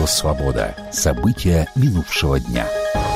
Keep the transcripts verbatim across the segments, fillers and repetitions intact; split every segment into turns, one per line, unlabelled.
Радио «Свобода». События минувшего дня.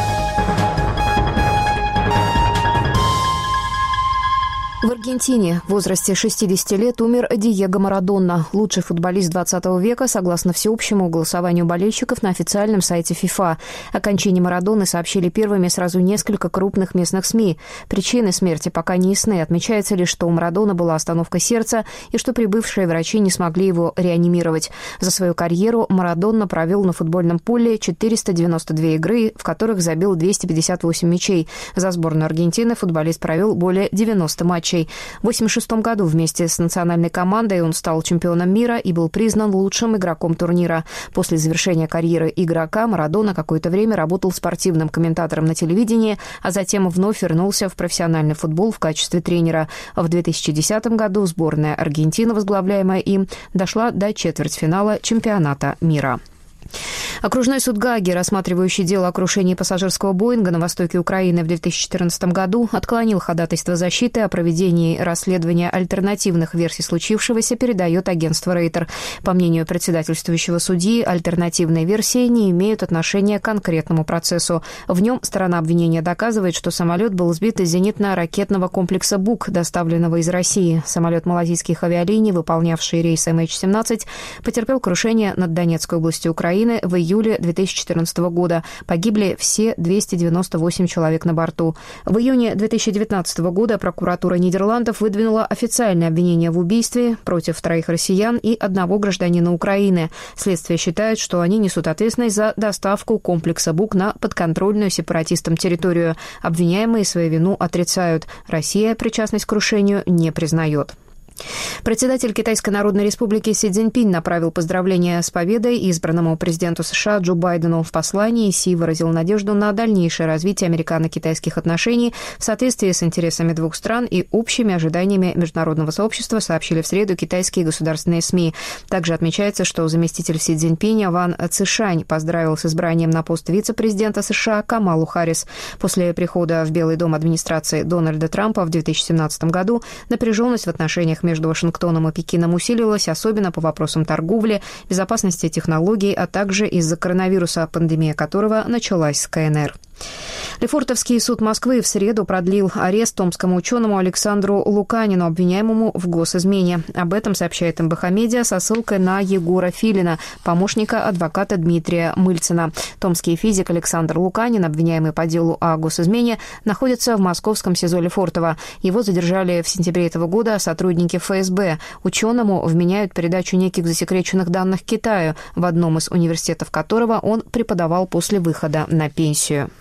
В Аргентине в возрасте шестидесяти лет умер Диего Марадона, лучший футболист двадцатого века, согласно всеобщему голосованию болельщиков на официальном сайте ФИФА. О кончине Марадоны сообщили первыми сразу несколько крупных местных СМИ. Причины смерти пока не ясны. Отмечается лишь, что у Марадона была остановка сердца и что прибывшие врачи не смогли его реанимировать. За свою карьеру Марадона провел на футбольном поле четыреста девяносто две игры, в которых забил двести пятьдесят восемь мячей. За сборную Аргентины футболист провел более девяноста матчей. В тысяча девятьсот восемьдесят шестом году вместе с национальной командой он стал чемпионом мира и был признан лучшим игроком турнира. После завершения карьеры игрока Марадона какое-то время работал спортивным комментатором на телевидении, а затем вновь вернулся в профессиональный футбол в качестве тренера. В две тысячи десятом году сборная Аргентины, возглавляемая им, дошла до четвертьфинала чемпионата мира. Окружной суд Гааги, рассматривающий дело о крушении пассажирского «Боинга» на востоке Украины в две тысячи четырнадцатом году, отклонил ходатайство защиты о проведении расследования альтернативных версий случившегося, передает агентство Рейтер. По мнению председательствующего судьи, альтернативные версии не имеют отношения к конкретному процессу. В нем сторона обвинения доказывает, что самолет был сбит из зенитно-ракетного комплекса «Бук», доставленного из России. Самолет малазийских авиалиний, выполнявший рейс эм эйч семнадцать, потерпел крушение над Донецкой областью Украины в июле две тысячи четырнадцатого года. Погибли все двести девяносто восемь человек на борту. В июне две тысячи девятнадцатого года прокуратура Нидерландов выдвинула официальное обвинение в убийстве против троих россиян и одного гражданина Украины. Следствие считает, что они несут ответственность за доставку комплекса «Бук» на подконтрольную сепаратистам территорию. Обвиняемые свою вину отрицают. Россия причастность к крушению не признает. Председатель Китайской Народной Республики Си Цзиньпинь направил поздравления с победой избранному президенту США Джо Байдену. В послании Си выразил надежду на дальнейшее развитие американо-китайских отношений в соответствии с интересами двух стран и общими ожиданиями международного сообщества, сообщили в среду китайские государственные СМИ. Также отмечается, что заместитель Си Цзиньпиня Ван Цишань поздравил с избранием на пост вице-президента США Камалу Харрис. После прихода в Белый дом администрации Дональда Трампа в две тысячи семнадцатом году напряженность в отношениях между Вашингтоном и Пекином усилилась, особенно по вопросам торговли, безопасности технологий, а также из-за коронавируса, пандемия которого началась с ка эн эр. Лефортовский суд Москвы в среду продлил арест томскому ученому Александру Луканину, обвиняемому в госизмене. Об этом сообщает эм бэ ха Медиа со ссылкой на Егора Филина, помощника адвоката Дмитрия Мыльцина. Томский физик Александр Луканин, обвиняемый по делу о госизмене, находится в московском СИЗО Лефортово. Его задержали в сентябре этого года сотрудники эф эс бэ. Ученому вменяют передачу неких засекреченных данных Китаю, в одном из университетов которого он преподавал после выхода на пенсию.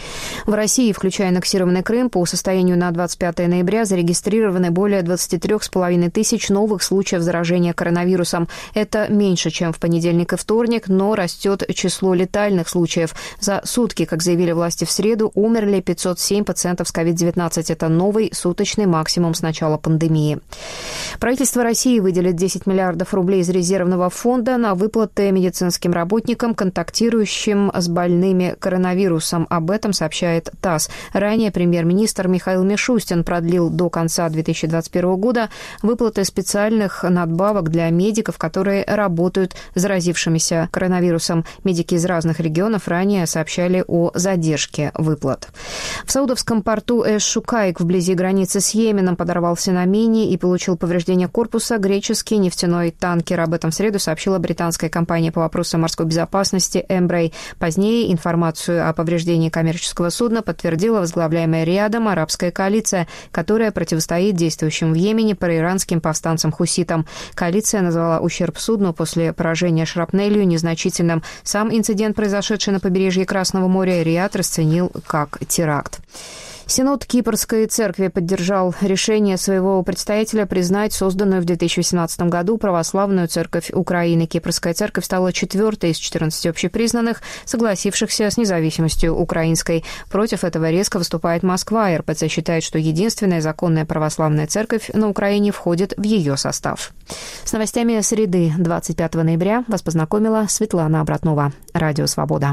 В России, включая аннексированный Крым, по состоянию на двадцать пятое ноября зарегистрированы более двадцать три с половиной тысяч новых случаев заражения коронавирусом. Это меньше, чем в понедельник и вторник, но растет число летальных случаев. За сутки, как заявили власти в среду, умерли пятьсот семь пациентов с ковид девятнадцать. Это новый суточный максимум с начала пандемии. Правительство России выделит десять миллиардов рублей из резервного фонда на выплаты медицинским работникам, контактирующим с больными коронавирусом. Об этом сообщает ТАСС. Ранее премьер-министр Михаил Мишустин продлил до конца две тысячи двадцать первого года выплаты специальных надбавок для медиков, которые работают с заразившимися коронавирусом. Медики из разных регионов ранее сообщали о задержке выплат. В саудовском порту Эш-Шукайк вблизи границы с Йеменом подорвался на мине и получил повреждение корпуса греческий нефтяной танкер. Об этом в среду сообщила британская компания по вопросам морской безопасности Эмбрей. Позднее информацию о повреждении коммерческого судна подтвердила возглавляемая Риадом арабская коалиция, которая противостоит действующим в Йемене проиранским повстанцам-хуситам. Коалиция назвала ущерб судну после поражения шрапнелью незначительным. Сам инцидент, произошедший на побережье Красного моря, Риад расценил как теракт. Синод Кипрской церкви поддержал решение своего предстоятеля признать созданную в две тысячи восемнадцатом году православную церковь Украины. Кипрская церковь стала четвертой из четырнадцати общепризнанных, согласившихся с независимостью украинской. Против этого резко выступает Москва. эр пэ цэ считает, что единственная законная православная церковь на Украине входит в ее состав. С новостями среды двадцать пятого ноября вас познакомила Светлана Обратнова. Радио «Свобода».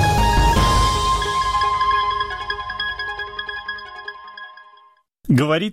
Говорит